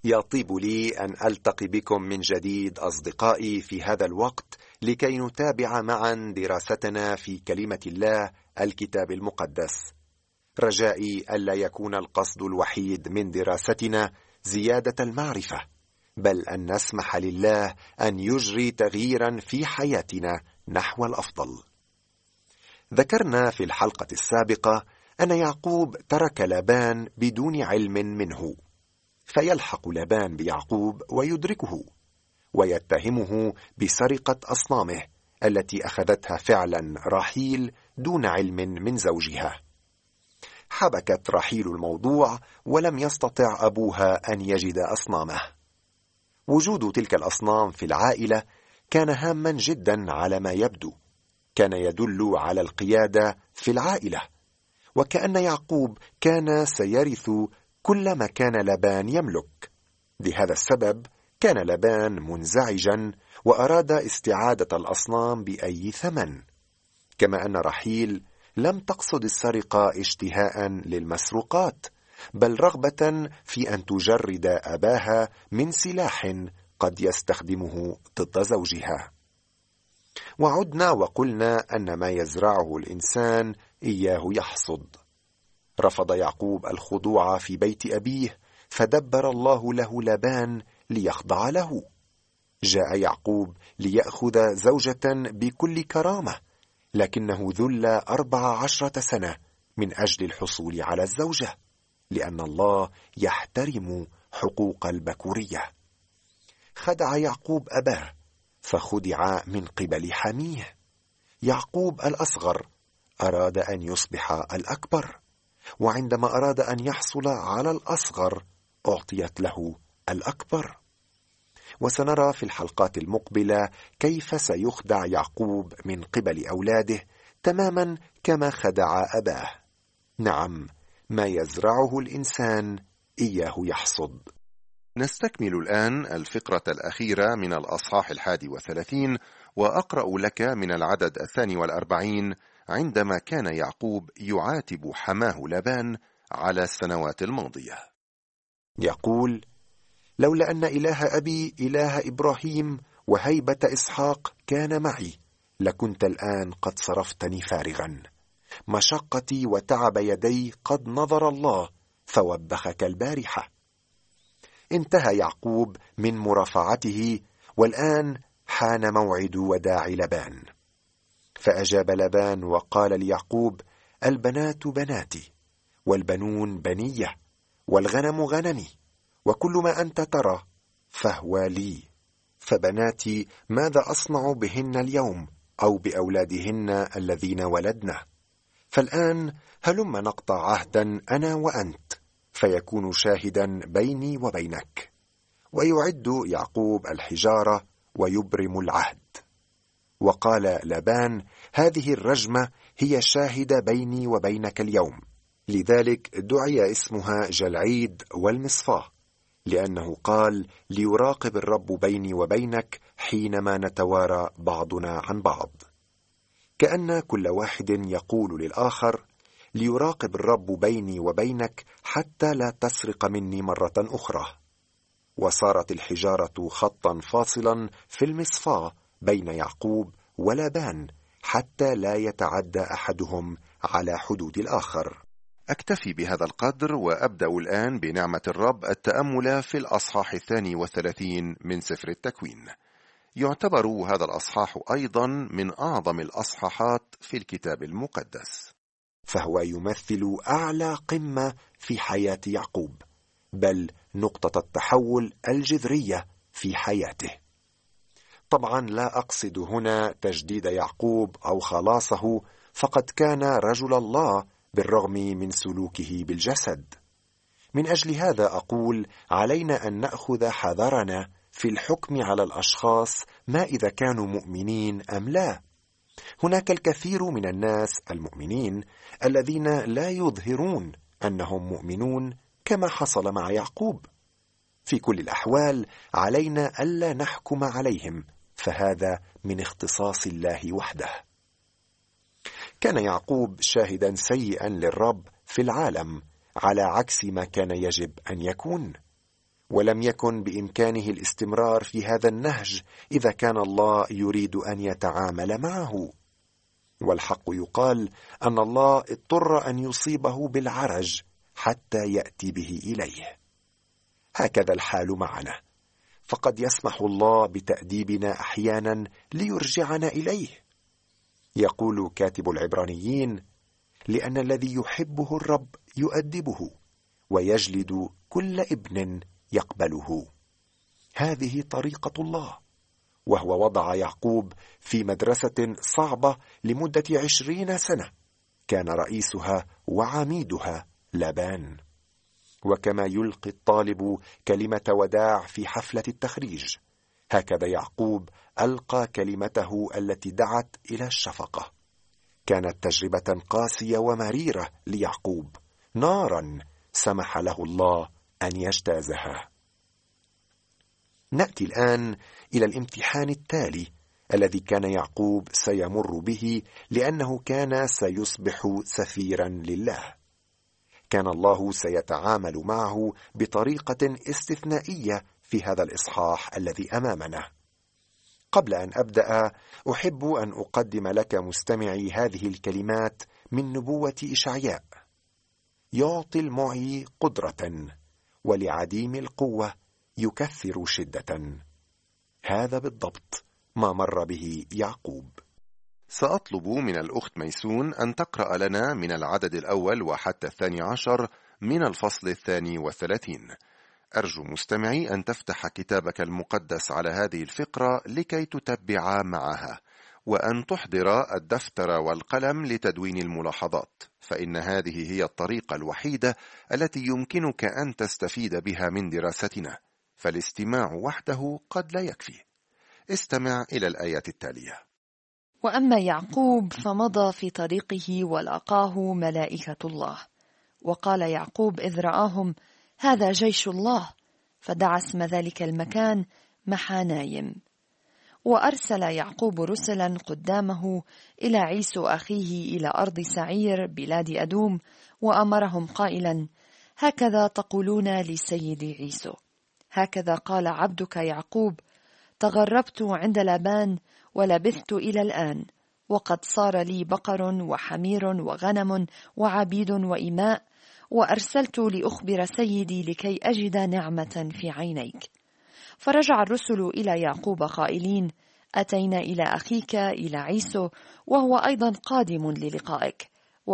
يطيب لي أن ألتقي بكم من جديد أصدقائي في هذا الوقت لكي نتابع معا دراستنا في كلمة الله الكتاب المقدس. رجائي ألا يكون القصد الوحيد من دراستنا زيادة المعرفة، بل أن نسمح لله أن يجري تغييرا في حياتنا نحو الأفضل. ذكرنا في الحلقة السابقة أن يعقوب ترك لابان بدون علم منه، فيلحق لابان بيعقوب ويدركه ويتهمه بسرقة أصنامه التي أخذتها فعلا راحيل دون علم من زوجها. حبكت راحيل الموضوع ولم يستطع أبوها أن يجد أصنامه. وجود تلك الأصنام في العائلة كان هاما جدا على ما يبدو، كان يدل على القيادة في العائلة، وكأن يعقوب كان سيرث كل ما كان لابان يملك. لهذا السبب كان لابان منزعجا وأراد استعادة الأصنام بأي ثمن، كما أن راحيل لم تقصد السرقة اشتهاء للمسروقات، بل رغبة في أن تجرد أباها من سلاح قد يستخدمه ضد زوجها. وعدنا وقلنا أن ما يزرعه الإنسان إياه يحصد. رفض يعقوب الخضوع في بيت أبيه، فدبر الله له لابان ليخضع له. جاء يعقوب ليأخذ زوجة بكل كرامة، لكنه ذل 14 سنة من أجل الحصول على الزوجة، لأن الله يحترم حقوق البكورية. خدع يعقوب أباه، فخدع من قبل حميه. يعقوب الأصغر أراد أن يصبح الأكبر، وعندما أراد أن يحصل على الأصغر أعطيت له الأكبر. وسنرى في الحلقات المقبلة كيف سيخدع يعقوب من قبل أولاده تماما كما خدع أباه. نعم، ما يزرعه الإنسان إياه يحصد. نستكمل الآن الفقرة الأخيرة من الأصحاح 31، وأقرأ لك من العدد 42 عندما كان يعقوب يعاتب حماه لابان على السنوات الماضية. يقول: لولا أن إله أبي إله إبراهيم وهيبة إسحاق كان معي، لكنت الآن قد صرفتني فارغا. مشقتي وتعب يدي قد نظر الله فوبخك البارحة. انتهى يعقوب من مرافعته، والآن حان موعد وداع لابان. فأجاب لابان وقال ليعقوب: البنات بناتي، والبنون بنية، والغنم غنمي، وكل ما أنت ترى فهو لي. فبناتي ماذا أصنع بهن اليوم، أو بأولادهن الذين ولدنا؟ فالآن هلم نقطع عهدا أنا وأنت، فيكون شاهدا بيني وبينك. ويعد يعقوب الحجارة ويبرم العهد. وقال لابان: هذه الرجمة هي شاهدة بيني وبينك اليوم. لذلك دعي اسمها جلعيد والمصفاة، لأنه قال: ليراقب الرب بيني وبينك حينما نتوارى بعضنا عن بعض. كأن كل واحد يقول للآخر: ليراقب الرب بيني وبينك حتى لا تسرق مني مرة أخرى. وصارت الحجارة خطا فاصلا في المصفاة بين يعقوب ولابان، حتى لا يتعدى أحدهم على حدود الآخر. أكتفي بهذا القدر، وأبدأ الآن بنعمة الرب التأمل في الأصحاح 32 من سفر التكوين. يعتبر هذا الأصحاح أيضا من أعظم الأصحاحات في الكتاب المقدس، فهو يمثل أعلى قمة في حياة يعقوب، بل نقطة التحول الجذرية في حياته. طبعا لا أقصد هنا تجديد يعقوب أو خلاصه، فقد كان رجل الله بالرغم من سلوكه بالجسد. من أجل هذا أقول: علينا أن نأخذ حذرنا في الحكم على الأشخاص، ما إذا كانوا مؤمنين أم لا. هناك الكثير من الناس المؤمنين الذين لا يظهرون أنهم مؤمنون، كما حصل مع يعقوب. في كل الأحوال علينا ألا نحكم عليهم، فهذا من اختصاص الله وحده. كان يعقوب شاهدا سيئا للرب في العالم، على عكس ما كان يجب أن يكون. ولم يكن بإمكانه الاستمرار في هذا النهج إذا كان الله يريد أن يتعامل معه. والحق يقال أن الله اضطر أن يصيبه بالعرج حتى يأتي به إليه. هكذا الحال معنا، فقد يسمح الله بتأديبنا أحيانا ليرجعنا إليه. يقول كاتب العبرانيين: لأن الذي يحبه الرب يؤدبه ويجلد كل ابن يقبله. هذه طريقة الله، وهو وضع يعقوب في مدرسة صعبة لمدة 20 سنة كان رئيسها وعميدها لابان. وكما يلقي الطالب كلمة وداع في حفلة التخريج، هكذا يعقوب ألقى كلمته التي دعت إلى الشفقة. كانت تجربة قاسية ومريرة ليعقوب، نارا سمح له الله أن يجتازها. نأتي الآن إلى الامتحان التالي الذي كان يعقوب سيمر به، لأنه كان سيصبح سفيرا لله. كان الله سيتعامل معه بطريقة استثنائية في هذا الإصحاح الذي أمامنا. قبل أن أبدأ، أحب أن أقدم لك مستمعي هذه الكلمات من نبوة إشعياء: يعطي المعي قدرة، ولعديم القوة يكثر شدة. هذا بالضبط ما مر به يعقوب. سأطلب من الأخت ميسون أن تقرأ لنا من العدد الأول وحتى 12 من الفصل 32. أرجو مستمعي أن تفتح كتابك المقدس على هذه الفقرة لكي تتبع معها، وأن تحضر الدفتر والقلم لتدوين الملاحظات، فإن هذه هي الطريقة الوحيدة التي يمكنك أن تستفيد بها من دراستنا، فالاستماع وحده قد لا يكفي. استمع إلى الآية التالية: وأما يعقوب فمضى في طريقه ولقاه ملائكة الله، وقال يعقوب إذ رآهم: هذا جيش الله، فدعا اسم ذلك المكان محانايم. وأرسل يعقوب رسلا قدامه إلى عيسو أخيه إلى أرض سعير بلاد أدوم، وأمرهم قائلا: هكذا تقولون لسيدي عيسو: هكذا قال عبدك يعقوب: تغربت عند لابان ولبثت إلى الآن، وقد صار لي بقر وحمير وغنم وعبيد وإماء، وأرسلت لأخبر سيدي لكي أجد نعمة في عينيك. فرجع الرسل إلى يعقوب قائلين: أتينا إلى أخيك إلى عيسو، وهو أيضا قادم للقائك،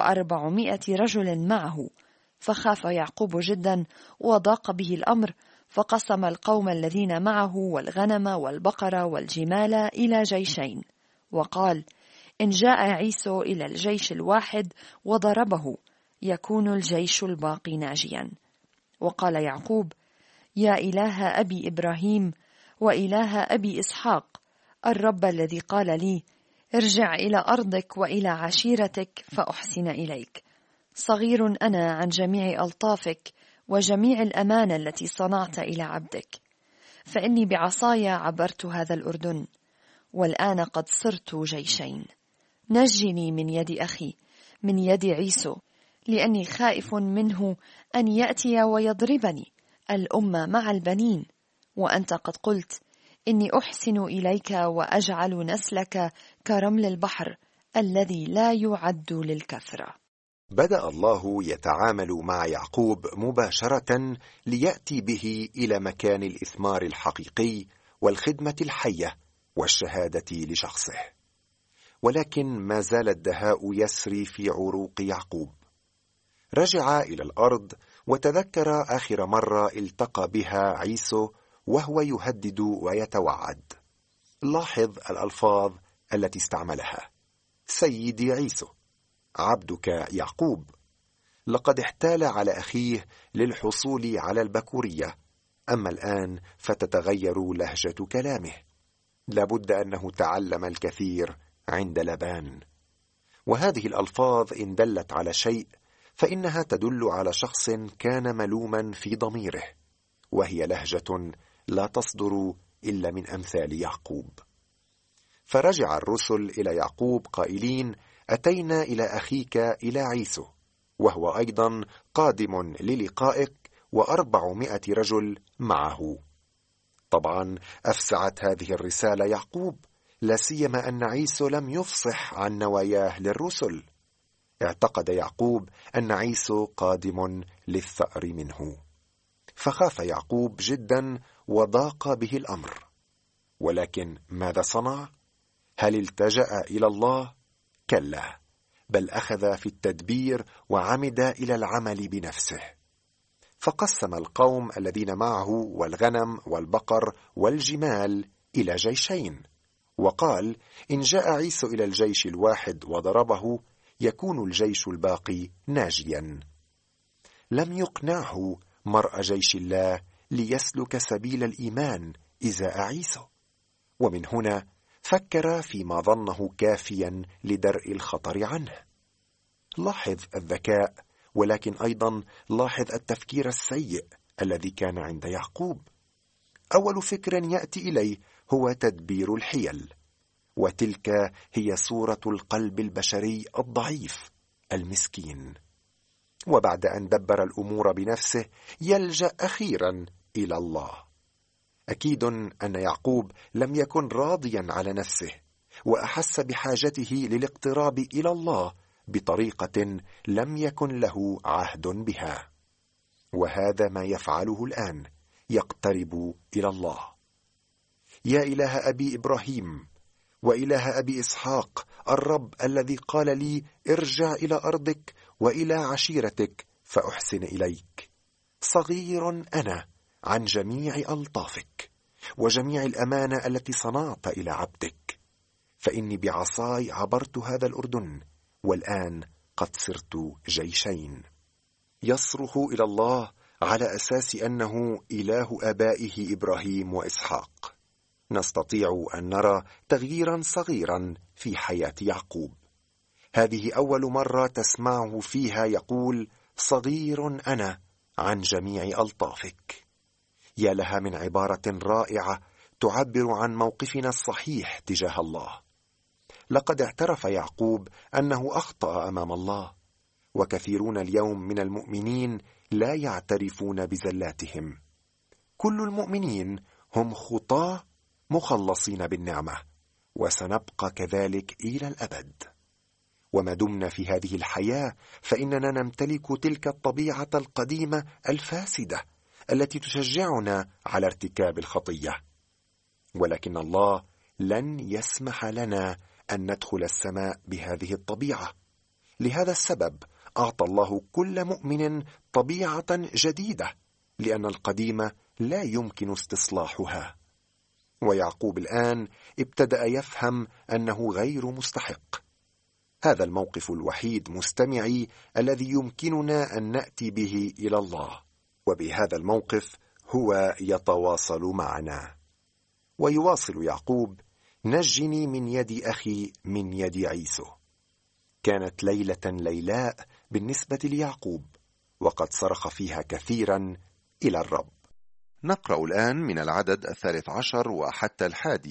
400 رجل معه. فخاف يعقوب جدا وضاق به الأمر، فقسم القوم الذين معه والغنم والبقر والجمال إلى جيشين، وقال: إن جاء عيسو إلى الجيش الواحد وضربه، يكون الجيش الباقي ناجيا. وقال يعقوب: يا إله أبي إبراهيم وإله أبي إسحاق، الرب الذي قال لي: ارجع إلى أرضك وإلى عشيرتك فأحسن إليك. صغير أنا عن جميع ألطافك وجميع الأمانة التي صنعت إلى عبدك، فإني بعصاي عبرت هذا الأردن، والآن قد صرت جيشين. نجني من يد أخي، من يد عيسو، لأني خائف منه أن يأتي ويضربني الأمة مع البنين. وأنت قد قلت: إني أحسن إليك وأجعل نسلك كرمل البحر الذي لا يعد للكثرة. بدأ الله يتعامل مع يعقوب مباشرة ليأتي به إلى مكان الإثمار الحقيقي والخدمة الحية والشهادة لشخصه. ولكن ما زال الدهاء يسري في عروق يعقوب. رجع إلى الأرض وتذكر آخر مرة التقى بها عيسو وهو يهدد ويتوعد. لاحظ الألفاظ التي استعملها: سيدي عيسو، عبدك يعقوب. لقد احتال على أخيه للحصول على البكورية، أما الآن فتتغير لهجة كلامه. لابد أنه تعلم الكثير عند لابان. وهذه الألفاظ إن دلت على شيء فإنها تدل على شخص كان ملوما في ضميره، وهي لهجة لا تصدر إلا من أمثال يعقوب. فرجع الرسل إلى يعقوب قائلين: أتينا إلى أخيك إلى عيسو، وهو أيضا قادم للقائك، و400 رجل معه. طبعا أفسعت هذه الرسالة يعقوب، لا سيما أن عيسو لم يفصح عن نواياه للرسل. اعتقد يعقوب أن عيسو قادم للثأر منه، فخاف يعقوب جدا وضاق به الأمر. ولكن ماذا صنع؟ هل التجأ إلى الله؟ كلا، بل أخذ في التدبير وعمد إلى العمل بنفسه. فقسم القوم الذين معه والغنم والبقر والجمال إلى جيشين، وقال: إن جاء عيسو إلى الجيش الواحد وضربه يكون الجيش الباقي ناجيا. لم يقنعه مرء جيش الله ليسلك سبيل الإيمان إزاء عيسو، ومن هنا فكر فيما ظنه كافيا لدرء الخطر عنه. لاحظ الذكاء، ولكن أيضا لاحظ التفكير السيء الذي كان عند يعقوب. أول فكر يأتي إليه هو تدبير الحيل، وتلك هي صورة القلب البشري الضعيف المسكين. وبعد أن دبر الأمور بنفسه يلجأ أخيرا إلى الله. أكيد أن يعقوب لم يكن راضيا على نفسه، وأحس بحاجته للاقتراب إلى الله بطريقة لم يكن له عهد بها. وهذا ما يفعله الآن، يقترب إلى الله. يا إله أبي إبراهيم وإله أبي إسحاق، الرب الذي قال لي: ارجع إلى أرضك وإلى عشيرتك فأحسن إليك. صغير أنا عن جميع ألطافك وجميع الأمانة التي صنعت إلى عبدك، فإني بعصاي عبرت هذا الأردن، والآن قد صرت جيشين. يصرخ إلى الله على أساس أنه إله آبائه إبراهيم وإسحاق. نستطيع أن نرى تغييرا صغيرا في حياة يعقوب. هذه أول مرة تسمعه فيها يقول: صغير أنا عن جميع ألطافك. يا لها من عبارة رائعة تعبر عن موقفنا الصحيح تجاه الله. لقد اعترف يعقوب أنه أخطأ أمام الله، وكثيرون اليوم من المؤمنين لا يعترفون بزلاتهم. كل المؤمنين هم خطاة مخلصين بالنعمة، وسنبقى كذلك إلى الأبد. وما دمنا في هذه الحياة فإننا نمتلك تلك الطبيعة القديمة الفاسدة التي تشجعنا على ارتكاب الخطية، ولكن الله لن يسمح لنا أن ندخل السماء بهذه الطبيعة. لهذا السبب أعطى الله كل مؤمن طبيعة جديدة، لأن القديمة لا يمكن استصلاحها. ويعقوب الآن ابتدأ يفهم أنه غير مستحق. هذا الموقف الوحيد مستمعي الذي يمكننا أن نأتي به إلى الله، وبهذا الموقف هو يتواصل معنا. ويواصل يعقوب: نجني من يد أخي من يد عيسو. كانت ليلة ليلاء بالنسبة ليعقوب، وقد صرخ فيها كثيرا إلى الرب. نقرأ الآن من العدد 13 وحتى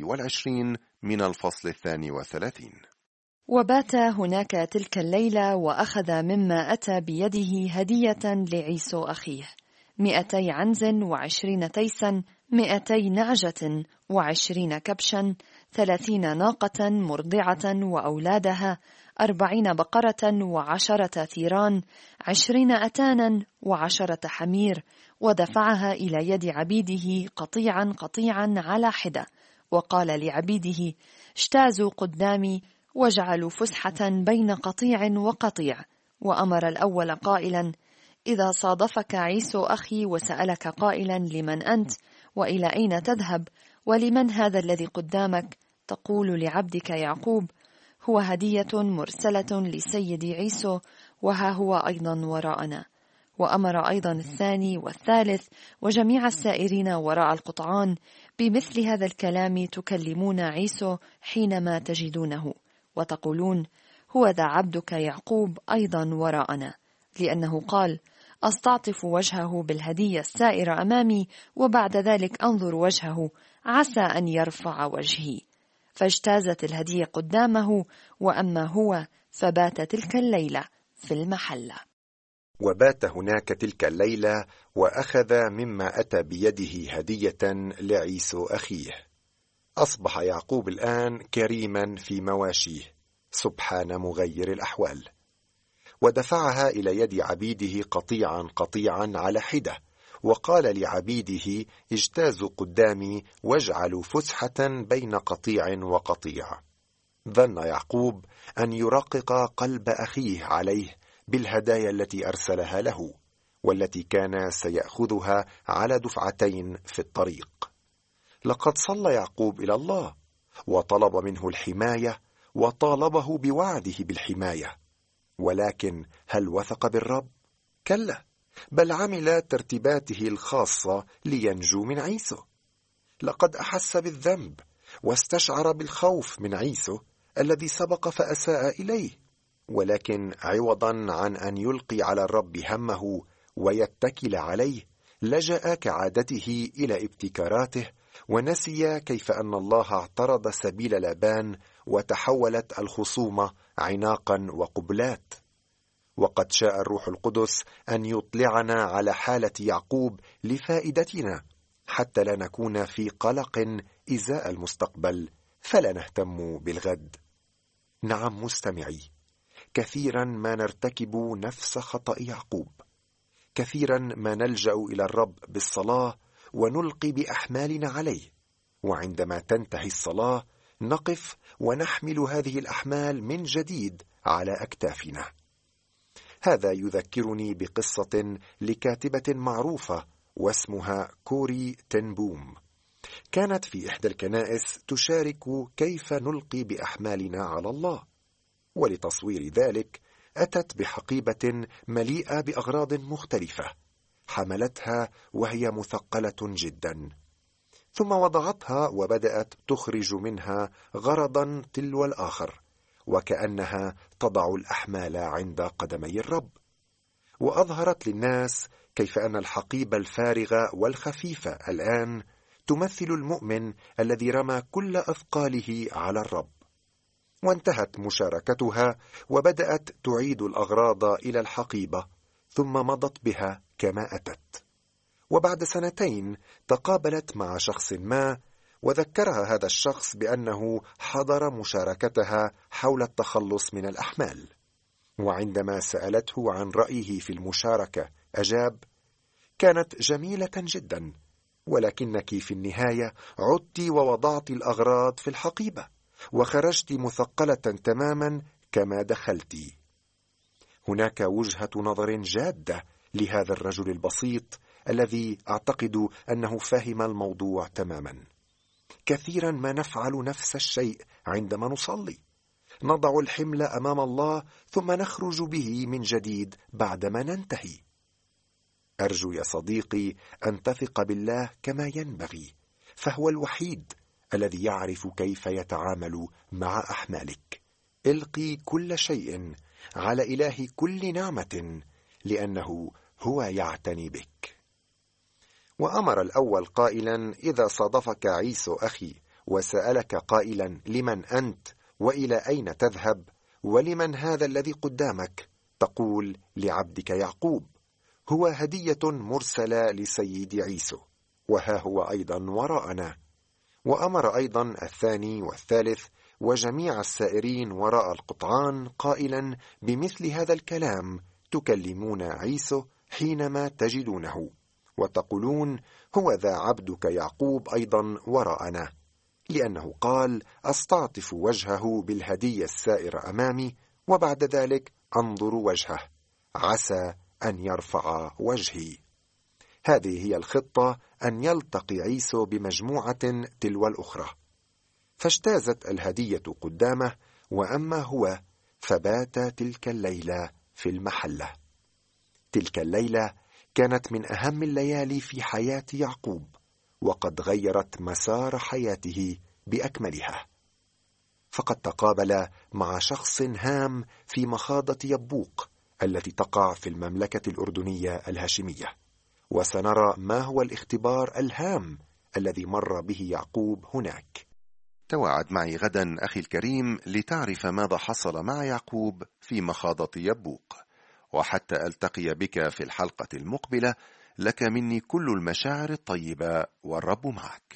21 من الفصل 32. وبات هناك تلك الليلة، وأخذ مما أتى بيده هدية لعيسو أخيه 200 عنز و20 تيسا، 200 نعجة و20 كبشا، 30 ناقة مرضعة وأولادها، 40 بقرة و10 ثيران، 20 أتانا و10 حمير، ودفعها إلى يد عبيده قطيعا قطيعا على حدة، وقال لعبيده: اجتازوا قدامي واجعلوا فسحة بين قطيع وقطيع. وأمر الأول قائلا: إذا صادفك عيسو أخي وسألك قائلا: لمن أنت؟ وإلى أين تذهب؟ ولمن هذا الذي قدامك؟ تقول لعبدك يعقوب: هو هدية مرسلة لسيدي عيسو، وها هو أيضا وراءنا. وأمر أيضا الثاني والثالث وجميع السائرين وراء القطعان بمثل هذا الكلام تكلمون عيسو حينما تجدونه، وتقولون: هو ذا عبدك يعقوب أيضا وراءنا، لأنه قال: أستعطف وجهه بالهدية السائرة أمامي، وبعد ذلك أنظر وجهه عسى أن يرفع وجهي. فاجتازت الهدية قدامه، وأما هو فبات تلك الليلة في المحلة. وبات هناك تلك الليلة، وأخذ مما أتى بيده هدية لعيسو أخيه. أصبح يعقوب الآن كريما في مواشيه، سبحان مغير الأحوال. ودفعها إلى يد عبيده قطيعا قطيعا على حدة، وقال لعبيده: اجتازوا قدامي واجعلوا فسحة بين قطيع وقطيع. ظن يعقوب أن يرقق قلب أخيه عليه بالهدايا التي أرسلها له، والتي كان سيأخذها على دفعتين في الطريق. لقد صلى يعقوب إلى الله وطلب منه الحماية، وطالبه بوعده بالحماية، ولكن هل وثق بالرب؟ كلا، بل عمل ترتيباته الخاصة لينجو من عيسو. لقد أحس بالذنب واستشعر بالخوف من عيسو الذي سبق فأساء إليه، ولكن عوضا عن أن يلقي على الرب همه ويتكل عليه، لجأ كعادته إلى ابتكاراته، ونسي كيف أن الله اعترض سبيل لابان، وتحولت الخصومة عناقا وقبلات. وقد شاء الروح القدس أن يطلعنا على حالة يعقوب لفائدتنا، حتى لا نكون في قلق إزاء المستقبل، فلا نهتم بالغد. نعم مستمعي، كثيرا ما نرتكب نفس خطأ يعقوب، كثيرا ما نلجأ إلى الرب بالصلاة ونلقي بأحمالنا عليه، وعندما تنتهي الصلاة نقف ونحمل هذه الأحمال من جديد على أكتافنا. هذا يذكرني بقصة لكاتبة معروفة واسمها كوري تن بوم. كانت في إحدى الكنائس تشارك كيف نلقي بأحمالنا على الله، ولتصوير ذلك أتت بحقيبة مليئة بأغراض مختلفة، حملتها وهي مثقلة جدا، ثم وضعتها وبدأت تخرج منها غرضا تلو الآخر، وكأنها تضع الأحمال عند قدمي الرب. وأظهرت للناس كيف أن الحقيبة الفارغة والخفيفة الآن تمثل المؤمن الذي رمى كل أثقاله على الرب. وانتهت مشاركتها، وبدأت تعيد الأغراض إلى الحقيبة، ثم مضت بها كما أتت. وبعد 2 تقابلت مع شخص ما، وذكرها هذا الشخص بأنه حضر مشاركتها حول التخلص من الأحمال. وعندما سألته عن رأيه في المشاركة أجاب: كانت جميلة جدا، ولكنك في النهاية عدت ووضعت الأغراض في الحقيبة، وخرجت مثقلة تماما كما دخلت. هناك وجهة نظر جادة لهذا الرجل البسيط الذي أعتقد أنه فهم الموضوع تماما. كثيرا ما نفعل نفس الشيء عندما نصلي، نضع الحمل أمام الله ثم نخرج به من جديد بعدما ننتهي. أرجو يا صديقي أن تثق بالله كما ينبغي، فهو الوحيد الذي يعرف كيف يتعامل مع أحمالك. القي كل شيء على إله كل نعمة، لأنه هو يعتني بك. وأمر الأول قائلا: إذا صادفك عيسو أخي وسألك قائلا: لمن أنت وإلى أين تذهب ولمن هذا الذي قدامك؟ تقول لعبدك يعقوب: هو هدية مرسلة لسيد عيسو، وها هو أيضا وراءنا. وأمر أيضا 2 والثالث وجميع السائرين وراء القطعان قائلا بمثل هذا الكلام: تكلمون عيسو حينما تجدونه، وتقولون: هو ذا عبدك يعقوب أيضا وراءنا، لأنه قال: أستعطف وجهه بالهدية السائرة أمامي، وبعد ذلك أنظر وجهه، عسى أن يرفع وجهي. هذه هي الخطة، أن يلتقي عيسو بمجموعة تلو الأخرى. فاجتازت الهدية قدامه، وأما هو فبات تلك الليلة في المحلة. تلك الليلة كانت من أهم الليالي في حياة يعقوب، وقد غيرت مسار حياته بأكملها. فقد تقابل مع شخص هام في مخاضة يبوق التي تقع في المملكة الأردنية الهاشمية، وسنرى ما هو الاختبار الهام الذي مر به يعقوب هناك. تواعد معي غدا أخي الكريم لتعرف ماذا حصل مع يعقوب في مخاضة يبوق. وحتى ألتقي بك في الحلقة المقبلة، لك مني كل المشاعر الطيبة، والرب معك.